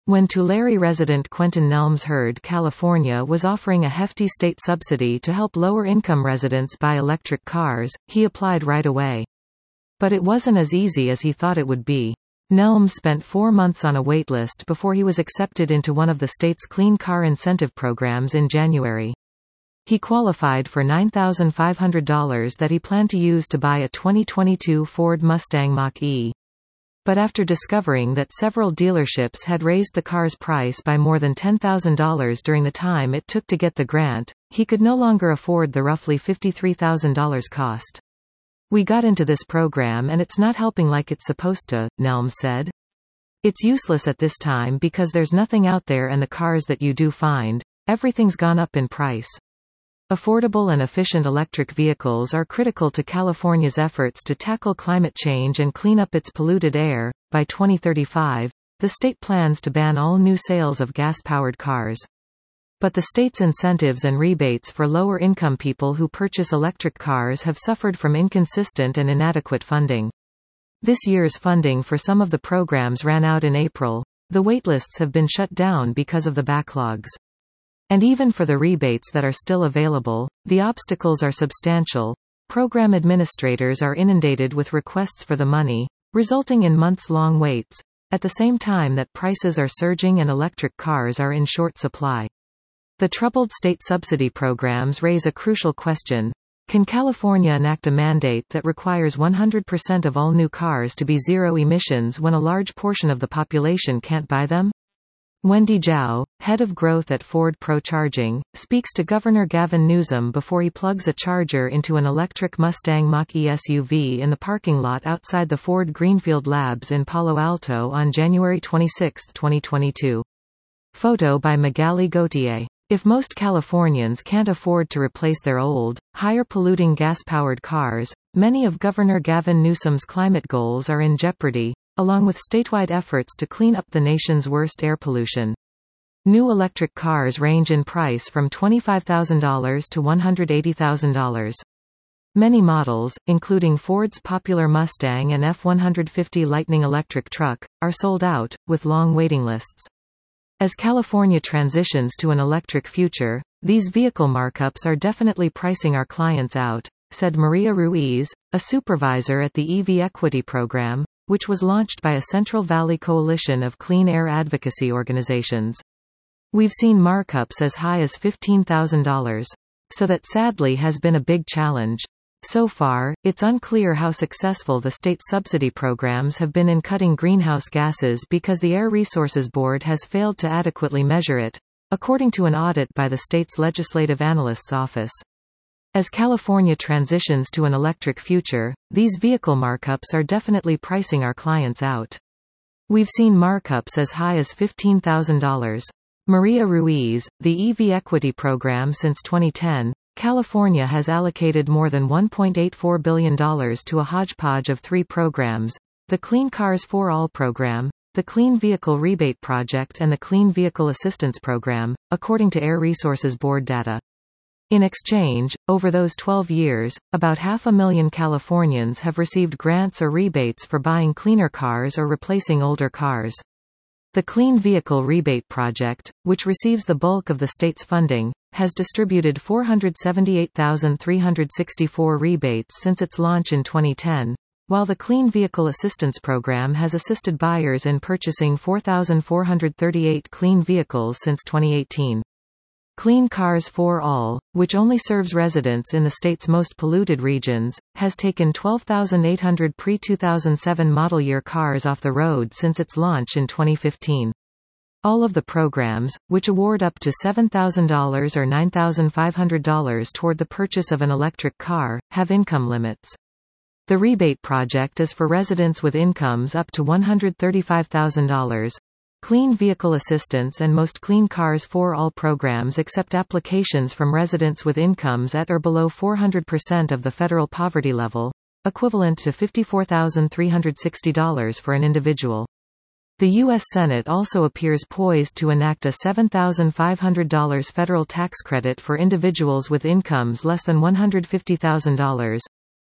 When Tulare resident Quentin Nelms heard California was offering a hefty state subsidy to help lower-income residents buy electric cars, he applied right away. But it wasn't as easy as he thought it would be. Nelms spent 4 months on a waitlist before he was accepted into one of the state's clean car incentive programs in January. He qualified for $9,500 that he planned to use to buy a 2022 Ford Mustang Mach-E. But after discovering that several dealerships had raised the car's price by more than $10,000 during the time it took to get the grant, he could no longer afford the roughly $53,000 cost. "We got into this program and it's not helping like it's supposed to," Nelms said. "It's useless at this time because there's nothing out there, and the cars that you do find, everything's gone up in price." Affordable and efficient electric vehicles are critical to California's efforts to tackle climate change and clean up its polluted air. By 2035, the state plans to ban all new sales of gas-powered cars. But the state's incentives and rebates for lower-income people who purchase electric cars have suffered from inconsistent and inadequate funding. This year's funding for some of the programs ran out in April. The waitlists have been shut down because of the backlogs. And even for the rebates that are still available, the obstacles are substantial. Program administrators are inundated with requests for the money, resulting in months-long waits, at the same time that prices are surging and electric cars are in short supply. The troubled state subsidy programs raise a crucial question. Can California enact a mandate that requires 100% of all new cars to be zero emissions when a large portion of the population can't buy them? Wendy Zhao, head of growth at Ford Pro Charging, speaks to Governor Gavin Newsom before he plugs a charger into an electric Mustang Mach-E SUV in the parking lot outside the Ford Greenfield Labs in Palo Alto on January 26, 2022. Photo by Magali Gauthier. If most Californians can't afford to replace their old, higher-polluting gas-powered cars, many of Governor Gavin Newsom's climate goals are in jeopardy, along with statewide efforts to clean up the nation's worst air pollution. New electric cars range in price from $25,000 to $180,000. Many models, including Ford's popular Mustang and F-150 Lightning electric truck, are sold out, with long waiting lists. As California transitions to an electric future, these vehicle markups are definitely pricing our clients out, said Maria Ruiz, a supervisor at the EV Equity Program, which was launched by a Central Valley coalition of clean air advocacy organizations. "We've seen markups as high as $15,000. So that sadly has been a big challenge. So far, it's unclear how successful the state subsidy programs have been in cutting greenhouse gases because the Air Resources Board has failed to adequately measure it, according to an audit by the state's Legislative Analyst's Office. As California transitions to an electric future, these vehicle markups are definitely pricing our clients out. We've seen markups as high as $15,000. Maria Ruiz, the EV Equity Program. Since 2010, California has allocated more than $1.84 billion to a hodgepodge of 3 programs: the Clean Cars for All program, the Clean Vehicle Rebate Project, and the Clean Vehicle Assistance Program, according to Air Resources Board data. In exchange, over those 12 years, about 500,000 Californians have received grants or rebates for buying cleaner cars or replacing older cars. The Clean Vehicle Rebate Project, which receives the bulk of the state's funding, has distributed 478,364 rebates since its launch in 2010, while the Clean Vehicle Assistance Program has assisted buyers in purchasing 4,438 clean vehicles since 2018. Clean Cars for All, which only serves residents in the state's most polluted regions, has taken 12,800 pre-2007 model year cars off the road since its launch in 2015. All of the programs, which award up to $7,000 or $9,500 toward the purchase of an electric car, have income limits. The rebate project is for residents with incomes up to $135,000. Clean Vehicle Assistance and most Clean Cars for All programs accept applications from residents with incomes at or below 400% of the federal poverty level, equivalent to $54,360 for an individual. The U.S. Senate also appears poised to enact a $7,500 federal tax credit for individuals with incomes less than $150,000.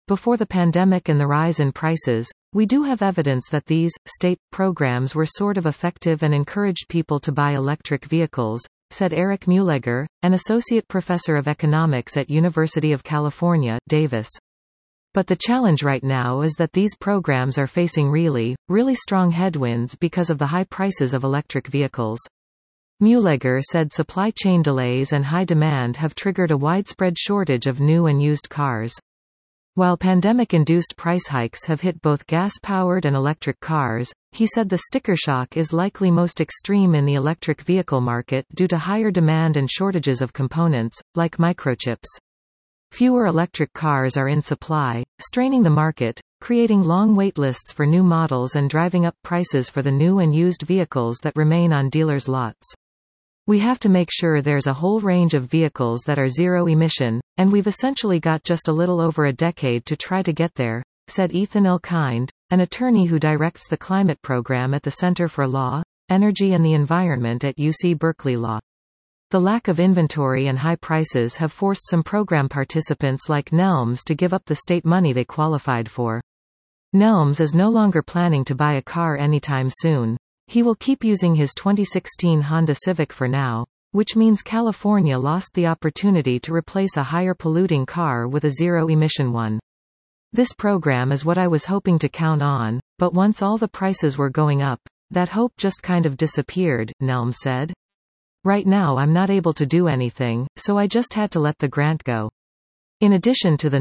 Before the pandemic and the rise in prices, we do have evidence that these state programs were sort of effective and encouraged people to buy electric vehicles, said Eric Mulegger, an associate professor of economics at University of California, Davis. But the challenge right now is that these programs are facing really strong headwinds because of the high prices of electric vehicles. Mulegger said supply chain delays and high demand have triggered a widespread shortage of new and used cars. While pandemic-induced price hikes have hit both gas-powered and electric cars, he said the sticker shock is likely most extreme in the electric vehicle market due to higher demand and shortages of components, like microchips. Fewer electric cars are in supply, straining the market, creating long wait lists for new models and driving up prices for the new and used vehicles that remain on dealers' lots. We have to make sure there's a whole range of vehicles that are zero emission, and we've essentially got just a little over a decade to try to get there, said Ethan Elkind, an attorney who directs the climate program at the Center for Law, Energy and the Environment at UC Berkeley Law. The lack of inventory and high prices have forced some program participants like Nelms to give up the state money they qualified for. Nelms is no longer planning to buy a car anytime soon. He will keep using his 2016 Honda Civic for now, which means California lost the opportunity to replace a higher polluting car with a zero-emission one. This program is what I was hoping to count on, but once all the prices were going up, that hope just kind of disappeared, Nelms said. Right now I'm not able to do anything, so I just had to let the grant go. In addition to the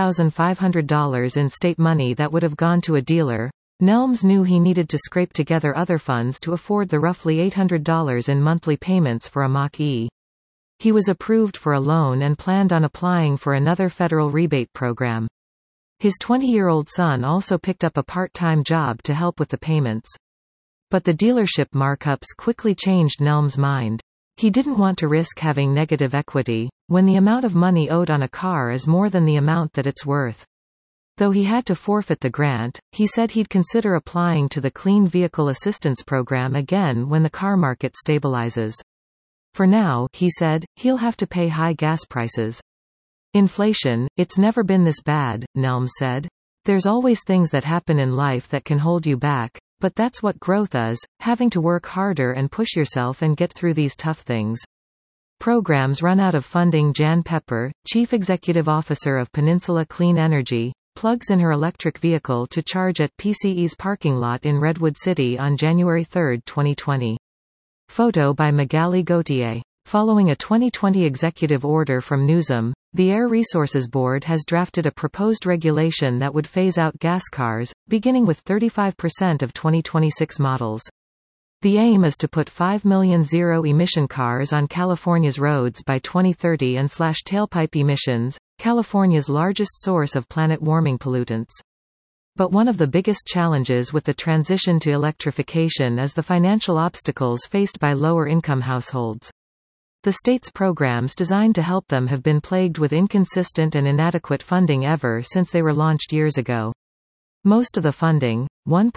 $9,500 in state money that would have gone to a dealer, Nelms knew he needed to scrape together other funds to afford the roughly $800 in monthly payments for a Mach-E. He was approved for a loan and planned on applying for another federal rebate program. His 20-year-old son also picked up a part-time job to help with the payments. But the dealership markups quickly changed Nelms' mind. He didn't want to risk having negative equity, when the amount of money owed on a car is more than the amount that it's worth. Though he had to forfeit the grant, he said he'd consider applying to the Clean Vehicle Assistance Program again when the car market stabilizes. For now, he said, he'll have to pay high gas prices. Inflation, it's never been this bad, Nelms said. There's always things that happen in life that can hold you back, but that's what growth is, having to work harder and push yourself and get through these tough things. Programs run out of funding. Jan Pepper, Chief Executive Officer of Peninsula Clean Energy, plugs in her electric vehicle to charge at PCE's parking lot in Redwood City on January 3, 2020. Photo by Magali Gauthier. Following a 2020 executive order from Newsom, the Air Resources Board has drafted a proposed regulation that would phase out gas cars, beginning with 35% of 2026 models. The aim is to put 5 million zero-emission cars on California's roads by 2030 and slash tailpipe emissions, California's largest source of planet-warming pollutants. But one of the biggest challenges with the transition to electrification is the financial obstacles faced by lower-income households. The state's programs designed to help them have been plagued with inconsistent and inadequate funding ever since they were launched years ago. Most of the funding,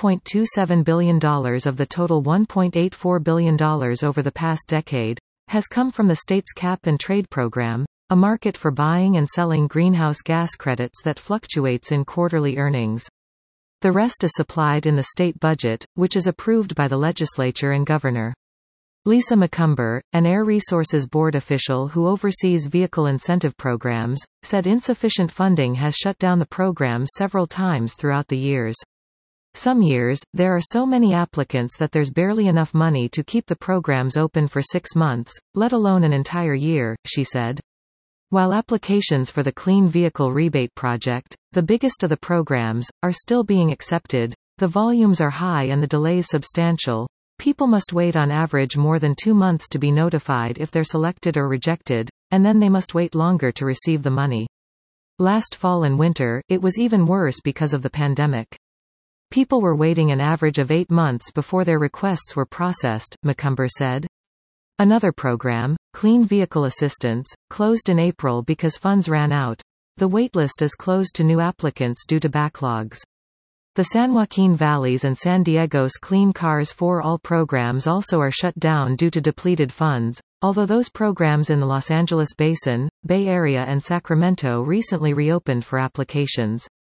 $1.27 billion of the total $1.84 billion over the past decade, has come from the state's cap-and-trade program, a market for buying and selling greenhouse gas credits that fluctuates in quarterly earnings. The rest is supplied in the state budget, which is approved by the legislature and governor. Lisa McCumber, an Air Resources Board official who oversees vehicle incentive programs, said insufficient funding has shut down the program several times throughout the years. Some years, there are so many applicants that there's barely enough money to keep the programs open for 6 months, let alone an entire year, she said. While applications for the Clean Vehicle Rebate Project, the biggest of the programs, are still being accepted, the volumes are high and the delays substantial. People must wait on average more than 2 months to be notified if they're selected or rejected, and then they must wait longer to receive the money. Last fall and winter, it was even worse because of the pandemic. People were waiting an average of 8 months before their requests were processed, McCumber said. Another program, Clean Vehicle Assistance, closed in April because funds ran out. The waitlist is closed to new applicants due to backlogs. The San Joaquin Valley's and San Diego's Clean Cars for All programs also are shut down due to depleted funds, although those programs in the Los Angeles Basin, Bay Area and Sacramento recently reopened for applications.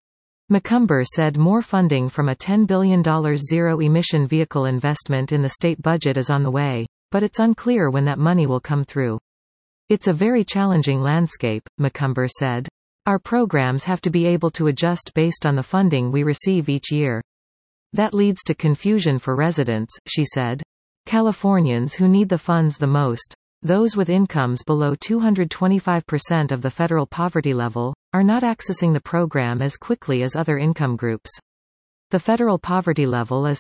Macomber said more funding from a $10 billion zero-emission vehicle investment in the state budget is on the way, but it's unclear when that money will come through. It's a very challenging landscape, Macomber said. Our programs have to be able to adjust based on the funding we receive each year. That leads to confusion for residents, she said. Californians who need the funds the most, those with incomes below 225% of the federal poverty level, are not accessing the program as quickly as other income groups. The federal poverty level is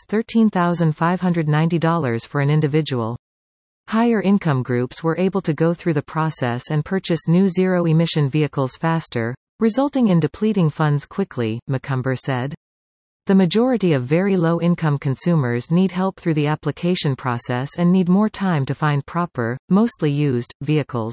$13,590 for an individual. Higher income groups were able to go through the process and purchase new zero-emission vehicles faster, resulting in depleting funds quickly, Macomber said. The majority of very low-income consumers need help through the application process and need more time to find proper, mostly used, vehicles.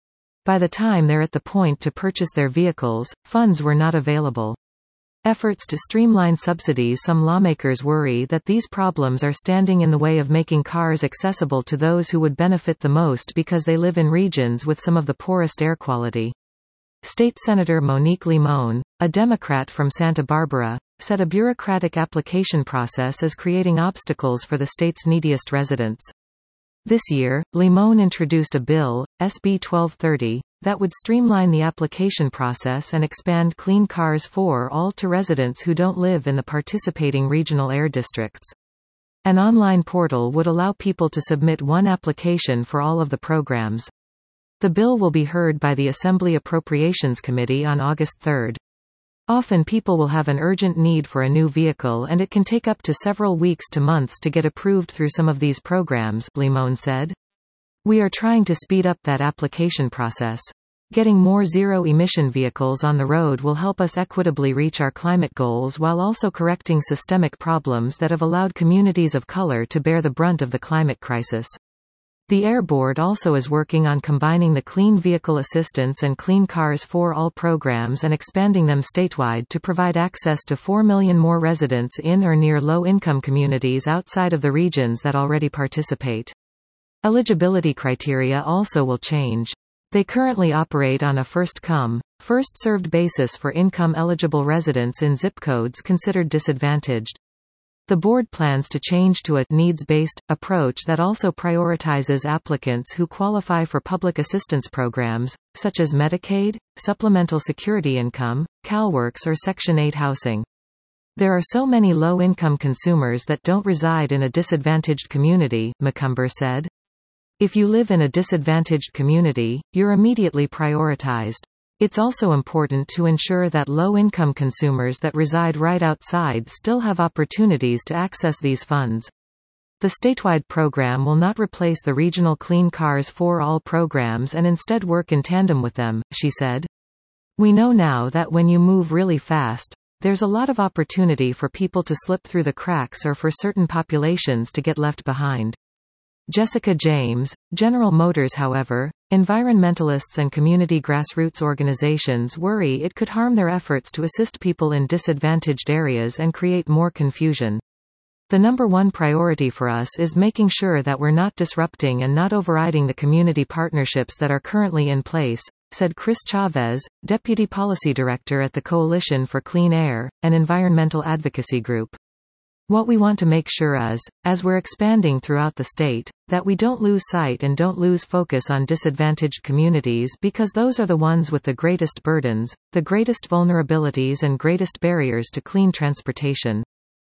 By the time they're at the point to purchase their vehicles, funds were not available. Efforts to streamline subsidies. Some lawmakers worry that these problems are standing in the way of making cars accessible to those who would benefit the most because they live in regions with some of the poorest air quality. State Senator Monique Limón, a Democrat from Santa Barbara, said a bureaucratic application process is creating obstacles for the state's neediest residents. This year, Limón introduced a bill, SB 1230, that would streamline the application process and expand Clean Cars for All to residents who don't live in the participating regional air districts. An online portal would allow people to submit one application for all of the programs. The bill will be heard by the Assembly Appropriations Committee on August 3. Often people will have an urgent need for a new vehicle and it can take up to several weeks to months to get approved through some of these programs, Limón said. We are trying to speed up that application process. Getting more zero-emission vehicles on the road will help us equitably reach our climate goals while also correcting systemic problems that have allowed communities of color to bear the brunt of the climate crisis. The Air Board also is working on combining the Clean Vehicle Assistance and Clean Cars for All programs and expanding them statewide to provide access to 4 million more residents in or near low-income communities outside of the regions that already participate. Eligibility criteria also will change. They currently operate on a first-come, first-served basis for income-eligible residents in zip codes considered disadvantaged. The board plans to change to a needs-based approach that also prioritizes applicants who qualify for public assistance programs, such as Medicaid, Supplemental Security Income, CalWORKs or Section 8 housing. There are so many low-income consumers that don't reside in a disadvantaged community, Macomber said. If you live in a disadvantaged community, you're immediately prioritized. It's also important to ensure that low-income consumers that reside right outside still have opportunities to access these funds. The statewide program will not replace the regional Clean Cars for All programs and instead work in tandem with them, she said. We know now that when you move really fast, there's a lot of opportunity for people to slip through the cracks or for certain populations to get left behind. Jessica James, General Motors. However, environmentalists and community grassroots organizations worry it could harm their efforts to assist people in disadvantaged areas and create more confusion. The number one priority for us is making sure that we're not disrupting and not overriding the community partnerships that are currently in place, said Chris Chavez, Deputy Policy Director at the Coalition for Clean Air, an environmental advocacy group. What we want to make sure is, as we're expanding throughout the state, that we don't lose sight and don't lose focus on disadvantaged communities because those are the ones with the greatest burdens, the greatest vulnerabilities and greatest barriers to clean transportation.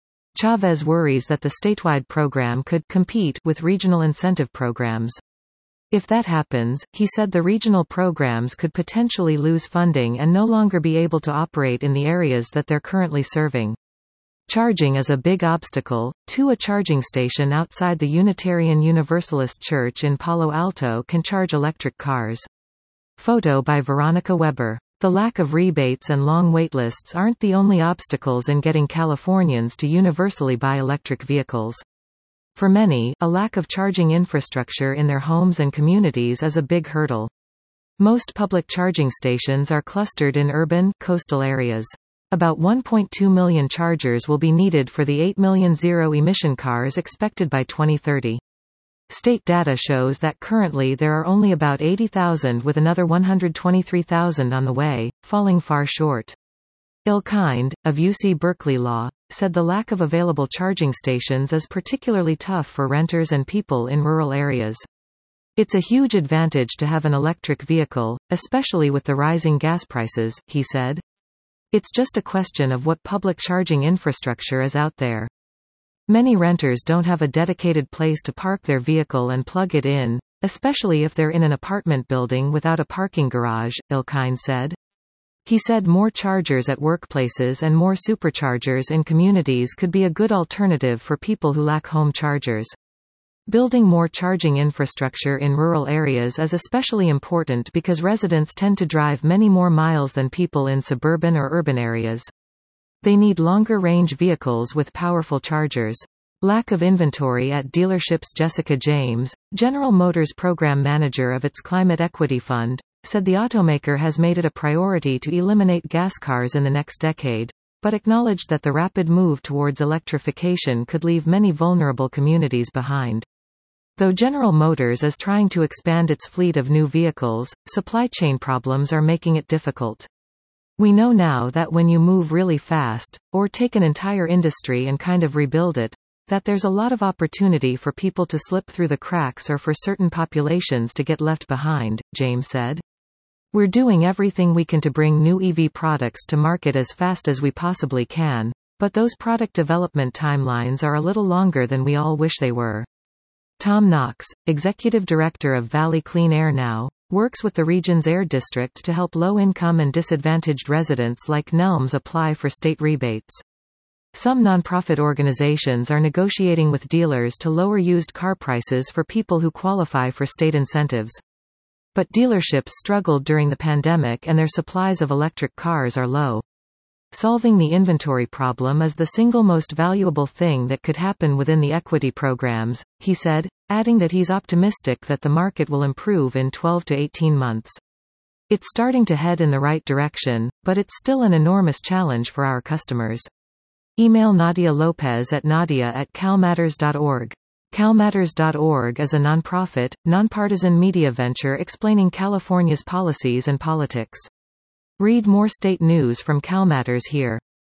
Chavez worries that the statewide program could compete with regional incentive programs. If that happens, he said the regional programs could potentially lose funding and no longer be able to operate in the areas that they're currently serving. Charging is a big obstacle. A charging station outside the Unitarian Universalist Church in Palo Alto can charge electric cars. Photo by Veronica Weber. The lack of rebates and long waitlists aren't the only obstacles in getting Californians to universally buy electric vehicles. For many, a lack of charging infrastructure in their homes and communities is a big hurdle. Most public charging stations are clustered in urban, coastal areas. About 1.2 million chargers will be needed for the 8 million zero-emission cars expected by 2030. State data shows that currently there are only about 80,000 with another 123,000 on the way, falling far short. Ilkind, of UC Berkeley Law, said the lack of available charging stations is particularly tough for renters and people in rural areas. It's a huge advantage to have an electric vehicle, especially with the rising gas prices, he said. It's just a question of what public charging infrastructure is out there. Many renters don't have a dedicated place to park their vehicle and plug it in, especially if they're in an apartment building without a parking garage, Ilkind said. He said more chargers at workplaces and more superchargers in communities could be a good alternative for people who lack home chargers. Building more charging infrastructure in rural areas is especially important because residents tend to drive many more miles than people in suburban or urban areas. They need longer-range vehicles with powerful chargers. Lack of inventory at dealerships. Jessica James, General Motors program manager of its Climate Equity Fund, said the automaker has made it a priority to eliminate gas cars in the next decade, but acknowledged that the rapid move towards electrification could leave many vulnerable communities behind. Though General Motors is trying to expand its fleet of new vehicles, supply chain problems are making it difficult. We know now that when you move really fast, or take an entire industry and kind of rebuild it, that there's a lot of opportunity for people to slip through the cracks or for certain populations to get left behind, James said. We're doing everything we can to bring new EV products to market as fast as we possibly can, but those product development timelines are a little longer than we all wish they were. Tom Knox, executive director of Valley Clean Air Now, works with the region's air district to help low-income and disadvantaged residents like Nelms apply for state rebates. Some nonprofit organizations are negotiating with dealers to lower used car prices for people who qualify for state incentives. But dealerships struggled during the pandemic and their supplies of electric cars are low. Solving the inventory problem is the single most valuable thing that could happen within the equity programs, he said, adding that he's optimistic that the market will improve in 12 to 18 months. It's starting to head in the right direction, but it's still an enormous challenge for our customers. Email Nadia Lopez at nadia@calmatters.org. CalMatters.org is a nonprofit, nonpartisan media venture explaining California's policies and politics. Read more state news from CalMatters here.